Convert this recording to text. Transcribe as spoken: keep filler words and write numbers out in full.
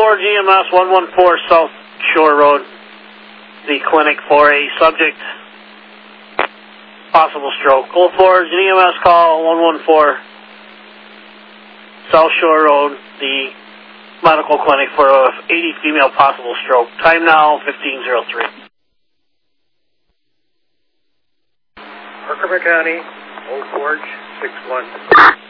four G M S, one one four South Shore Road, the clinic for a subject, possible stroke. Gold four is an E M S call, one one four South Shore Road, the medical clinic for a eighty female possible stroke. Time now, fifteen oh three. Herkimer County, Old Forge, six one.